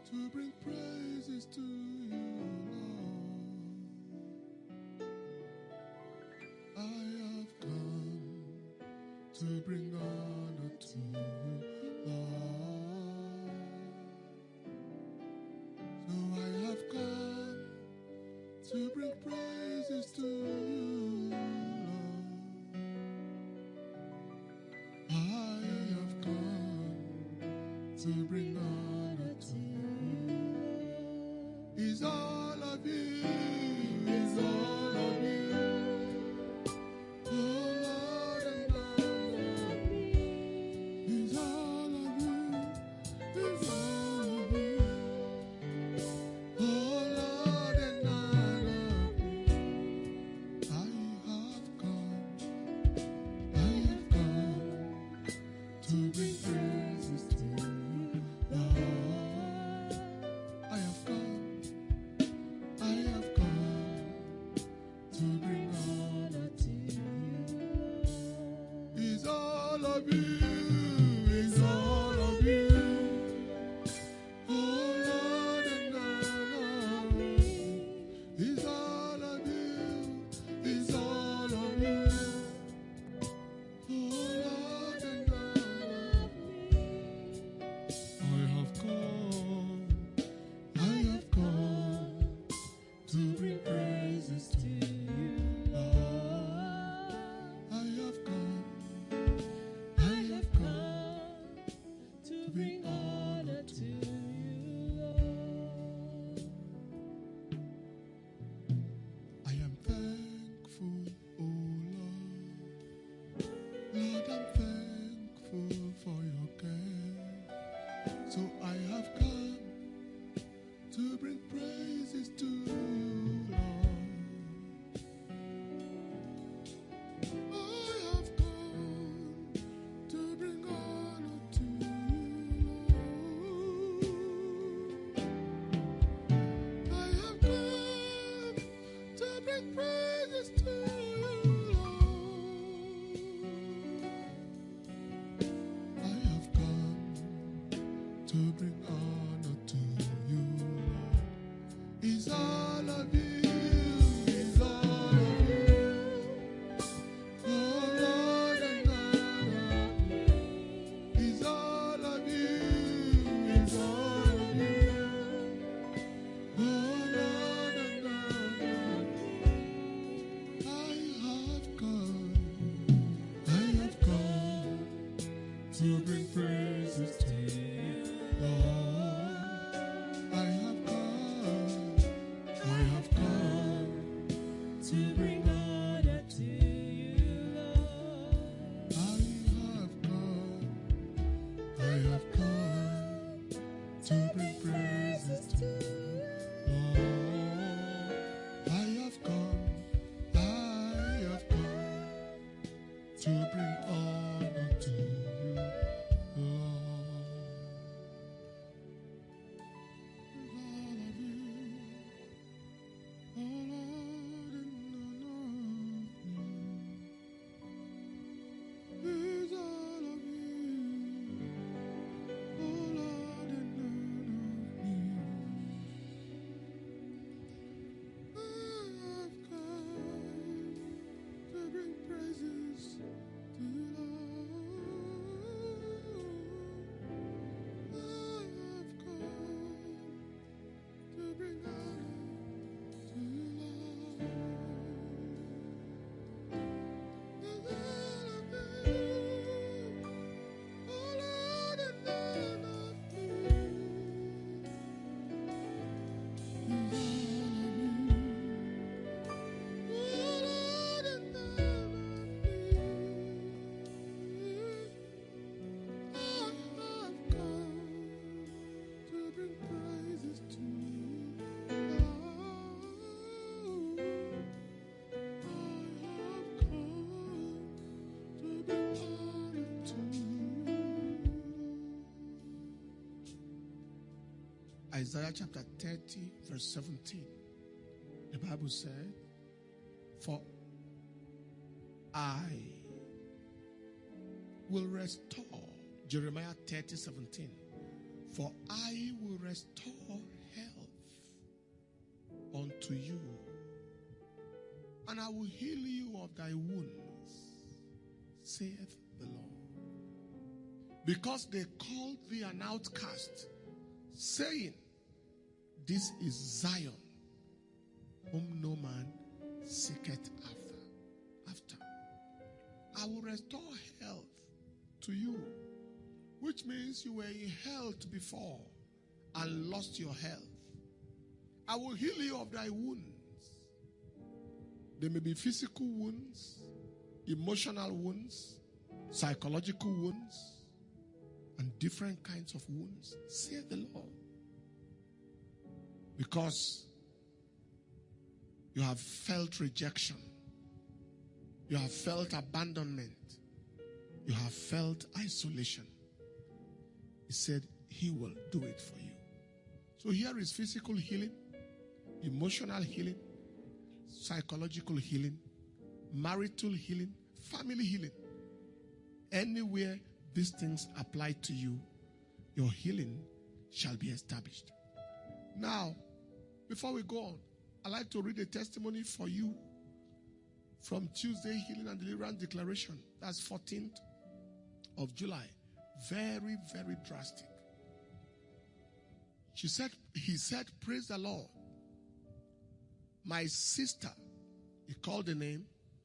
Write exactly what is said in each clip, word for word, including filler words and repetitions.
to bring praises to you, Lord. I have come to bring honor to you, Lord. So I have come to bring praises to you, Lord. I have come to bring honor to you. Is all of you, is all of you. Oh Lord, and all of me. Is all of you, is all of you. Oh Lord, and all of me. I have come, I have come to bring praises to you, Lord. I have come, I have come to bring honor to you. Is all of you, is all of you. Oh Lord, and all of me. Is all of you, is all of you. Oh Lord, and all of me. I have come, I have come to bring praises to you, Lord. I have come, I have come to bring honor to you, Lord. I am thankful, oh Lord. Lord, I'm thankful for your care. So I have come to bring praises to you, Lord. I have come to bring honor to you, Lord. I have come to bring praises to you, Lord. I have come to bring honor to you, Lord. Is all of you, is all of you. Oh Lord, and all of me. Is all of you, is all of you. Oh Lord, and all of me. I have come, I have come to bring praises to you, Lord. I have come, I have come to bring honor to you, Lord. I have come, I have come to bring praises to you, Lord. I have come, I have come to bring honor to you, Lord. Is all of you, oh Lord, and none of me. Is all of you, oh Lord, and none of me. I have come to bring praises to you, Lord. I have come to bring honor to you, Lord. Is all of you, oh Lord, and none of me. Is all of you, oh Lord, and none of me. I have come to bring praises to you, Lord. I have come to bring honor to you. Isaiah chapter thirty, verse seventeen. The Bible said, "For I will restore," Jeremiah thirty, seventeen. For I will restore health unto you, and I will heal you of thy wounds, saith the Lord. Because they called thee an outcast, saying, this is Zion, whom no man seeketh after. After. I will restore health to you, which means you were in health before and lost your health. I will heal you of thy wounds. There may be physical wounds, emotional wounds, psychological wounds, and different kinds of wounds, saith the Lord. Because you have felt rejection. You have felt abandonment. You have felt isolation. He said he will do it for you. So here is physical healing, emotional healing, psychological healing, marital healing, family healing. Anywhere these things apply to you, your healing shall be established. Now, before we go on, I'd like to read a testimony for you from Tuesday Healing and Deliverance Declaration. That's fourteenth of July. Very, very drastic. She said, he said, praise the Lord. My sister, he called the name,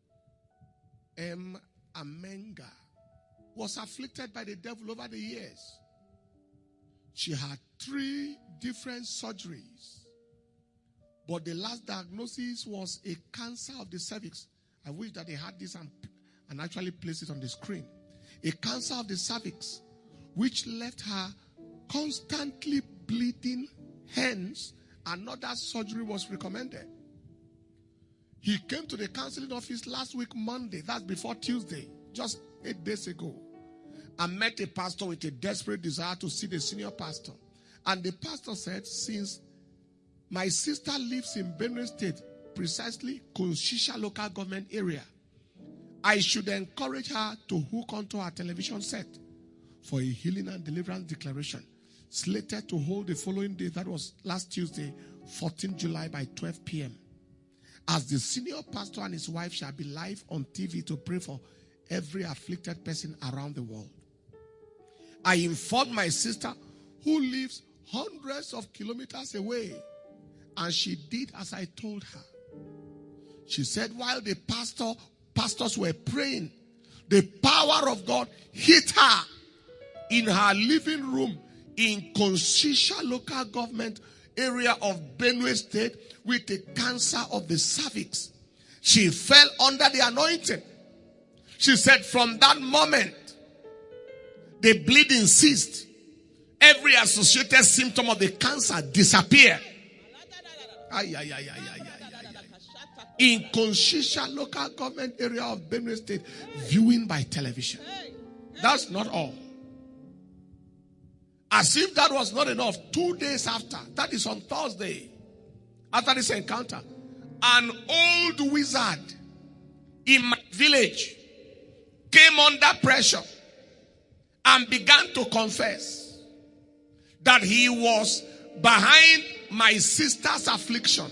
M. Amenga, was afflicted by the devil over the years. She had three different surgeries. But the last diagnosis was a cancer of the cervix. I wish that they had this and, and actually placed it on the screen. A cancer of the cervix, which left her constantly bleeding. Hence, another surgery was recommended. He came to the counseling office last week, Monday. That's before Tuesday, just eight days ago. I met a pastor with a desperate desire to see the senior pastor. And the pastor said, since my sister lives in Benue State, precisely Konshisha local government area, I should encourage her to hook onto her television set for a healing and deliverance declaration slated to hold the following day. That was last Tuesday, fourteenth July by twelve p.m. As the senior pastor and his wife shall be live on T V to pray for every afflicted person around the world. I informed my sister, who lives hundreds of kilometers away, and she did as I told her. She said while the pastor pastors were praying, the power of God hit her in her living room in Konshisha local government area of Benue State with a cancer of the cervix. She fell under the anointing. She said from that moment, the bleeding ceased. Every associated symptom of the cancer disappeared. Ay, ay, ay, ay, ay, ay, ay, ay. In Konshisha local government area of Benue State, viewing by television. That's not all. As if that was not enough, two days after, that is on Thursday, after this encounter, an old wizard in my village came under pressure and began to confess that he was behind my sister's affliction.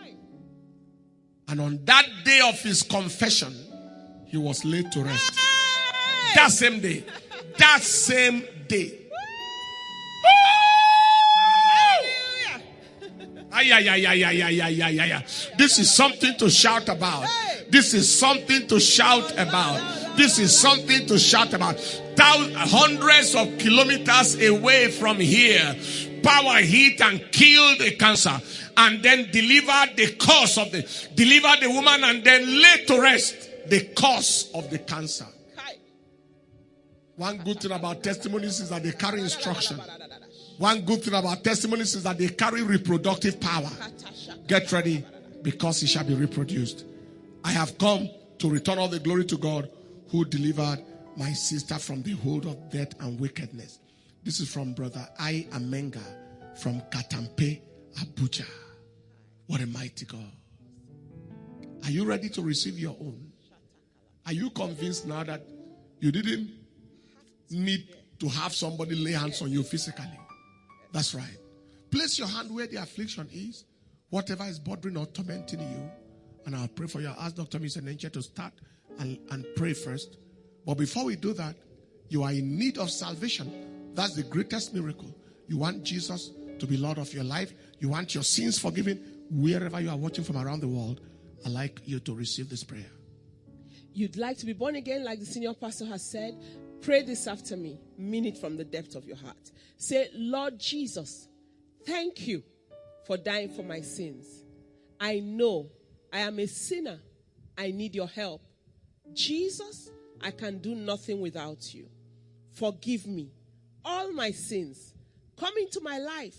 And on that day of his confession, he was laid to rest. That same day. That same day. Ay, ay, ay, ay, ay, ay, ay, ay, ay. This is something to shout about. This is something to shout about. This is something to shout about. Thousands, hundreds of kilometers away from here, power hit and killed the cancer, and then delivered the cause of the, delivered the woman, and then laid to rest the cause of the cancer. One good thing about testimonies is that they carry instruction. One good thing about testimonies is that they carry reproductive power. Get ready, because it shall be reproduced. I have come to return all the glory to God, who delivered my sister from the hold of death and wickedness. This is from Brother I. Amenga from Katampe, Abuja. What a mighty God. Are you ready to receive your own? Are you convinced now that you didn't need to have somebody lay hands on you physically? That's right. Place your hand where the affliction is, whatever is bothering or tormenting you, and I'll pray for you. I'll ask Doctor Mister Nenche to start and, and pray first. But before we do that, you are in need of salvation. That's the greatest miracle. You want Jesus to be Lord of your life. You want your sins forgiven. Wherever you are watching from around the world, I'd like you to receive this prayer. You'd like to be born again, like the senior pastor has said? Pray this after me. Mean it from the depth of your heart. Say, Lord Jesus, thank you for dying for my sins. I know I am a sinner. I need your help. Jesus, I can do nothing without you. Forgive me all my sins. Come into my life.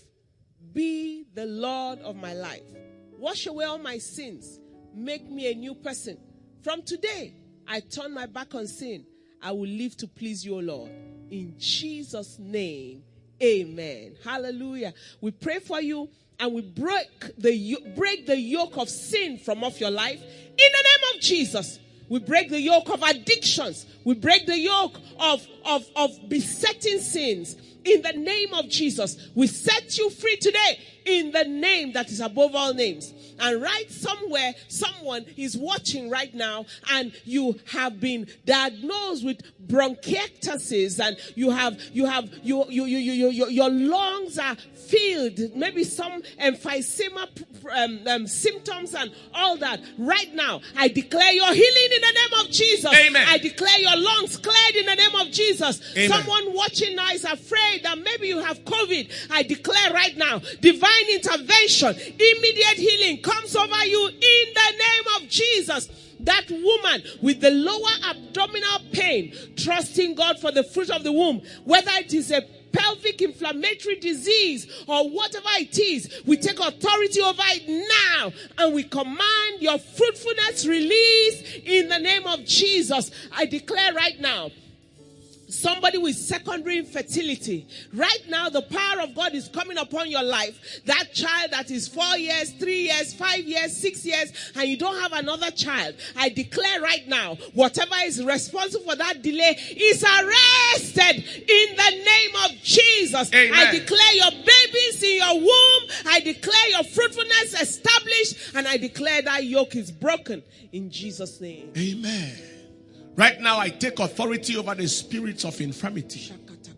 Be the Lord of my life. Wash away all my sins. Make me a new person. From today, I turn my back on sin. I will live to please you, O Lord. In Jesus' name, amen. Hallelujah. We pray for you and we break the, break the yoke of sin from off your life. In the name of Jesus, we break the yoke of addictions. We break the yoke of, of, of besetting sins. In the name of Jesus, we set you free today in the name that is above all names. And right somewhere, someone is watching right now and you have been diagnosed with bronchiectasis and you have, you have, you, you, you, you, you, your lungs are filled, maybe some emphysema um, um, symptoms and all that. Right now, I declare your healing in the name of Jesus. Amen. I declare your lungs cleared in the name of Jesus. Amen. Someone watching now is afraid that maybe you have COVID. I declare right now, divine intervention, immediate healing comes over you in the name of Jesus. That woman with the lower abdominal pain, trusting God for the fruit of the womb, whether it is a pelvic inflammatory disease or whatever it is, we take authority over it now and we command your fruitfulness release in the name of Jesus. I declare right now, somebody with secondary infertility, right now the power of God is coming upon your life. That child that is four years, three years, five years, six years, and you don't have another child, I declare right now, whatever is responsible for that delay is arrested in the name of Jesus. Amen. I declare your babies in your womb, I declare your fruitfulness established, and I declare that yoke is broken in Jesus' name. Amen. Right now, I take authority over the spirits of infirmity.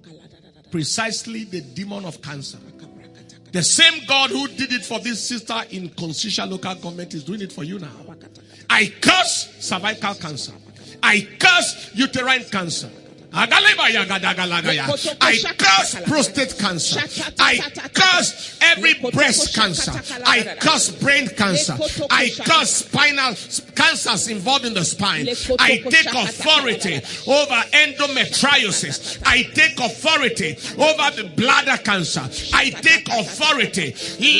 Precisely the demon of cancer. The same God who did it for this sister in Constitution local government is doing it for you now. I curse cervical cancer. I curse uterine cancer. I curse prostate cancer. I curse every breast cancer. I curse brain cancer. I curse spinal cancers involved in the spine. I take authority over endometriosis. I take authority over the bladder cancer. I take authority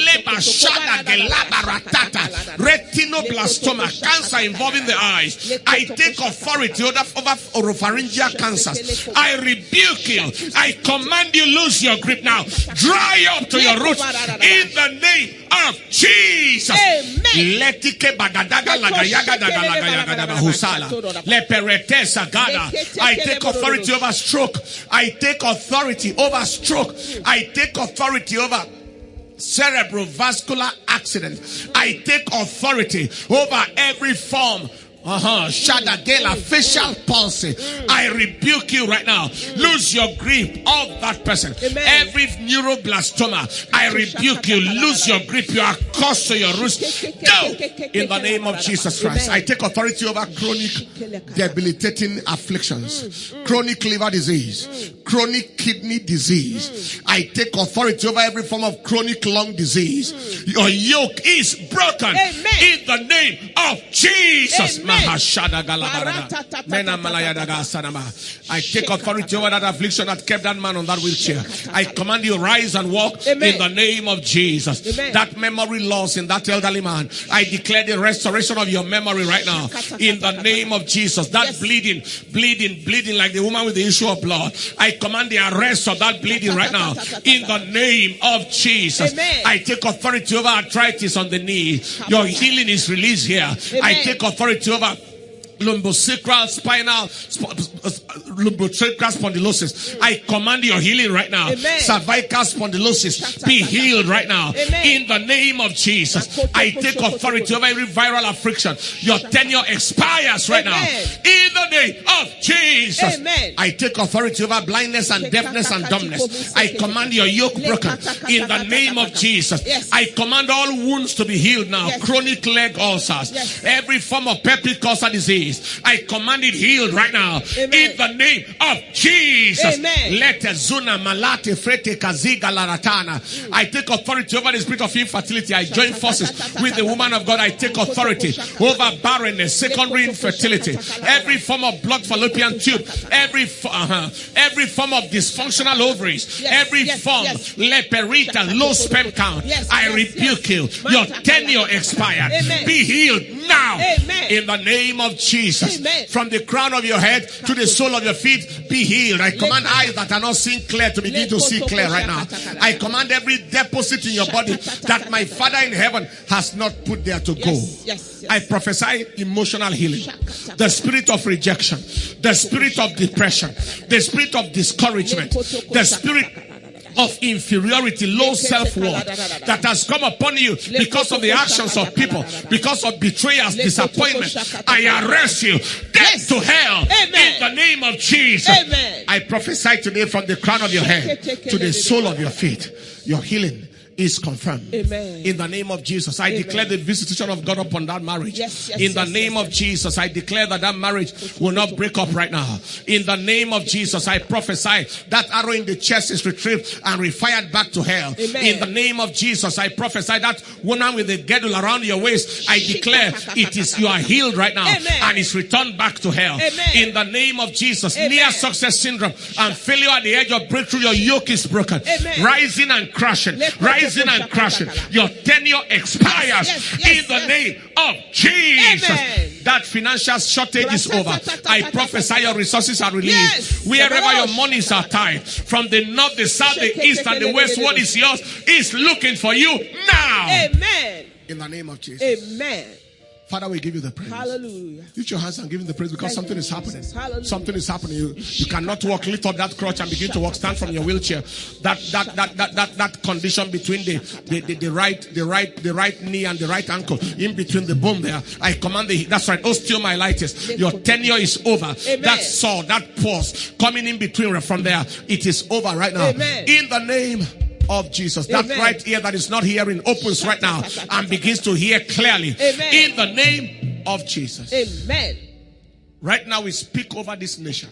retinoblastoma, cancer involving the eyes. I take authority over, over oropharyngeal cancers. I rebuke you. I command you, lose your grip now. Dry up to your roots in the name of Jesus. Amen. I take authority over stroke. I take authority over stroke. I take authority over cerebrovascular accident. I take authority over every form Uh-huh. Shadagela, facial palsy. I rebuke you right now. Lose your grip of that person. Amen. Every neuroblastoma, I rebuke you. Lose your grip. You are cursed to your roots. Go in the name of Jesus Christ. I take authority over chronic debilitating afflictions, chronic liver disease, chronic kidney disease. I take authority over every form of chronic lung disease. Your yoke is broken. Amen. In the name of Jesus. Amen. I take authority over that affliction that kept that man on that wheelchair. I command you, rise and walk. Amen. In the name of Jesus. Amen. That memory loss in that elderly man, I declare the restoration of your memory right now. In the name of Jesus. That yes. bleeding, bleeding, bleeding like the woman with the issue of blood. I command the arrest of that bleeding right now. In the name of Jesus. Amen. I take authority over arthritis on the knee. Your healing is released here. Amen. I take authority over lumbosacral, spinal, sp- lumbotracheal spondylosis, I command your healing right now. Amen. Cervical spondylosis, be healed right now. Amen. In the name of Jesus, I take authority over every viral affliction. Your tenure expires right now. In the name of Jesus, Amen. I take authority over blindness and deafness and dumbness. I command your yoke broken. In the name of Jesus, Yes. I command all wounds to be healed now. Yes. Chronic leg ulcers, Yes. every form of peptic ulcer disease, I command it healed right now. Amen. In the name of Jesus. Amen. Let Zuna Malate Frete Kaziga Laratana. I take authority over the spirit of infertility. I join forces with the woman of God. I take authority over barrenness, secondary infertility, every form of blocked fallopian tube, every uh, every form of dysfunctional ovaries, Yes, every yes, form yes. leperita, low sperm count. Yes, I yes, rebuke yes. you. Your tenure expired. Amen. Be healed now. Amen. In the name of Jesus. Amen. From the crown of your head to the sole of your feet, be healed. I command eyes that are not seeing clear to begin to see clear right now. I command every deposit in your body that my Father in heaven has not put there to go. Yes, yes, yes. I prophesy emotional healing. The spirit of rejection, the spirit of depression, the spirit of discouragement, the spirit of inferiority, low self-worth that has come upon you because of the actions of people, because of betrayals, disappointment. I arrest you, death to hell. Amen. In the name of Jesus. Amen. I prophesy today from the crown of your head to the sole of your feet. Your healing is confirmed. Amen. In the name of Jesus, I Amen. declare the visitation of God upon that marriage. Yes, yes, in the yes, name yes, of Jesus, I declare that that marriage will not break up right now. In the name of Jesus, I prophesy that arrow in the chest is retrieved and refired back to hell. Amen. In the name of Jesus, I prophesy that woman with the girdle around your waist, I declare it is, you are healed right now. Amen. And it's returned back to hell. Amen. In the name of Jesus, Amen. near success syndrome and failure at the edge of breakthrough, your yoke is broken. Amen. Rising and crashing, rising and crashing. Your tenure expires. Yes, yes, in the yes. name of Jesus. Amen. That financial shortage is over. I prophesy your resources are released. Yes. Wherever your monies are tied, from the north, the south, the east, and the west, what is yours is looking for you now. Amen. In the name of Jesus. Amen. Father, we give you the praise. Hallelujah. Lift your hands and give him the praise because Thank something you, is happening. Jesus. Hallelujah. Something is happening. You, you cannot walk. Lift up that crutch and begin to walk. Stand from your wheelchair. That that that that that, that condition between the, the, the, the right the right the right knee and the right ankle, in between the bone there. I command the that's right. Osteomyelitis. Your tenure is over. Amen. That sore, that pause coming in between from there, it is over right now. Amen. In the name of Jesus. That Amen. right ear that is not hearing opens right now and begins to hear clearly. Amen. In the name of Jesus. Amen. Right now we speak over this nation.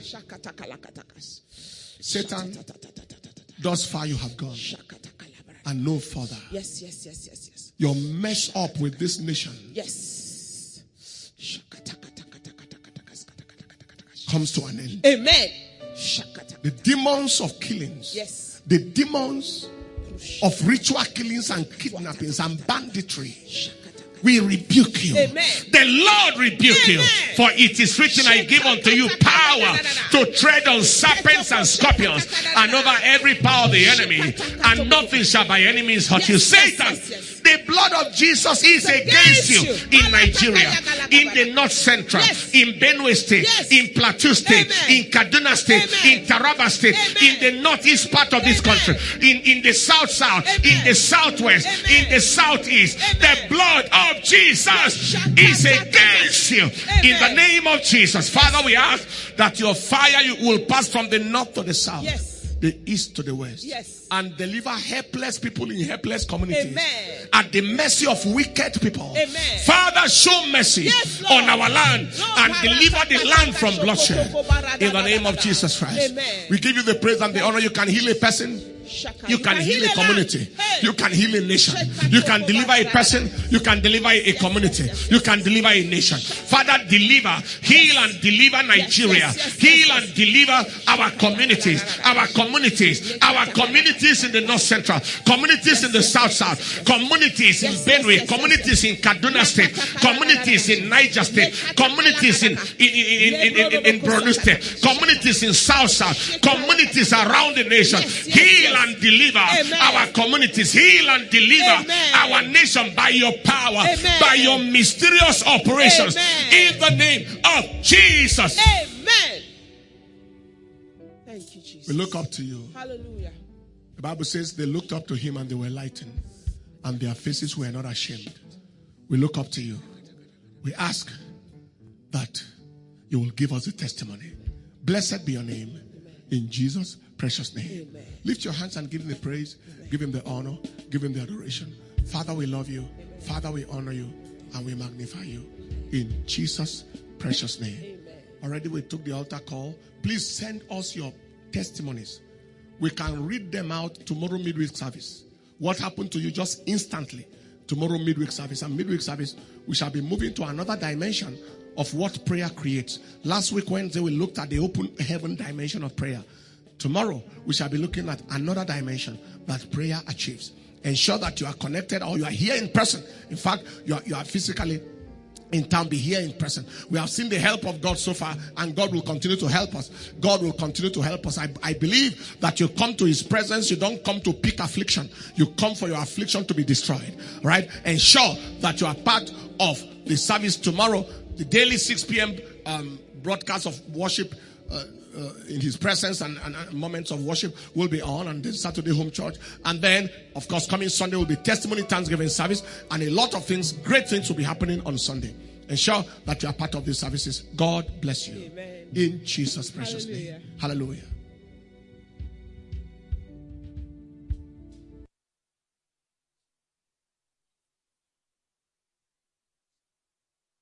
Satan, thus far you have gone and no further. Yes, yes, yes, yes, yes. Your mess up with this nation Yes. comes to an end. Amen. The demons of killings, Yes. the demons of ritual killings and kidnappings and banditry, we rebuke you. Amen. The Lord rebuke you. Amen. For it is written, I give unto you power to tread on serpents and scorpions and over every power of the enemy, and nothing shall by any means hurt you. Yes, yes, Satan, yes, yes. the blood of Jesus is against you in Nigeria, in the North Central, Yes. in Benue State, Yes. in Plateau State, Amen. in Kaduna State, Amen. in Taraba State, Amen. in the northeast part of this Amen. country, in, in the south south, Amen. in the southwest, Amen. in the southeast. Amen. The blood of Jesus is against you. In the Amen. name of Jesus. Father, we ask that your fire you will pass from the north to the south. Yes. The east to the west. Yes. And deliver helpless people in helpless communities. Amen. At the mercy of wicked people. Amen. Father, show mercy Yes, Lord. on our land Lord, and deliver the land from Lord, bloodshed. In the name of Jesus Christ. Amen. We give you the praise and the honor. You can heal a person. You can heal a community. You can heal a nation. You can deliver a person. You can deliver a community. You can deliver a nation. Father, deliver, heal and deliver Nigeria. Heal and deliver our communities. Our communities. Our communities in the North Central. Communities in the South South. Communities in Benue. Communities in Kaduna State. Communities in Niger State. Communities in, in, in, in, in, in, in Borno State. Communities in South South. Communities around the nation. Heal and deliver Amen. our communities. Heal and deliver Amen. our nation by your power, Amen. by your mysterious operations. Amen. In the name of Jesus. Amen. Thank you, Jesus. We look up to you. Hallelujah. The Bible says they looked up to him and they were lightened, and their faces were not ashamed. We look up to you. We ask that you will give us a testimony. Blessed be your name. In Jesus' precious name. Amen. Lift your hands and give him the praise. Amen. Give him the honor. Give him the adoration. Father, we love you. Amen. Father, we honor you. And we magnify you. In Jesus' precious name. Amen. Already we took the altar call. Please send us your testimonies. We can read them out tomorrow midweek service. What happened to you just instantly. Tomorrow midweek service. And midweek service, we shall be moving to another dimension of what prayer creates. Last week Wednesday we looked at the open heaven dimension of prayer. Tomorrow we shall be looking at another dimension that prayer achieves. Ensure that you are connected or you are here in person. In fact, you are, you are physically in town. Be here in person. We have seen the help of God so far, and God will continue to help us. God will continue to help us. I, I believe that you come to his presence. You don't come to pick affliction. You come for your affliction to be destroyed. Right? Ensure that you are part of the service tomorrow. The daily six p.m. Um, broadcast of worship uh, uh, in his presence and, and, and moments of worship will be on, and then Saturday home church. And then, of course, coming Sunday will be testimony Thanksgiving service, and a lot of things, great things will be happening on Sunday. Ensure that you are part of these services. God bless you. Amen. In Jesus' precious Hallelujah. name. Hallelujah.